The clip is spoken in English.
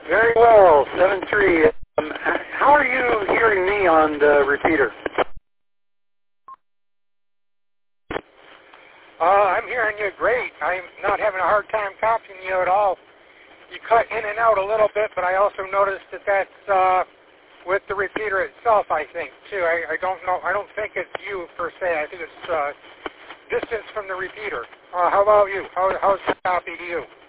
Very well, 7-3. How are you hearing me on the repeater? I'm hearing you great. I'm not having a hard time copying you at all. You cut in and out a little bit, but I also noticed that that's with the repeater itself, I think, too. I don't know. I don't think it's you per se. I think it's distance from the repeater. How about you? How's the copy to you?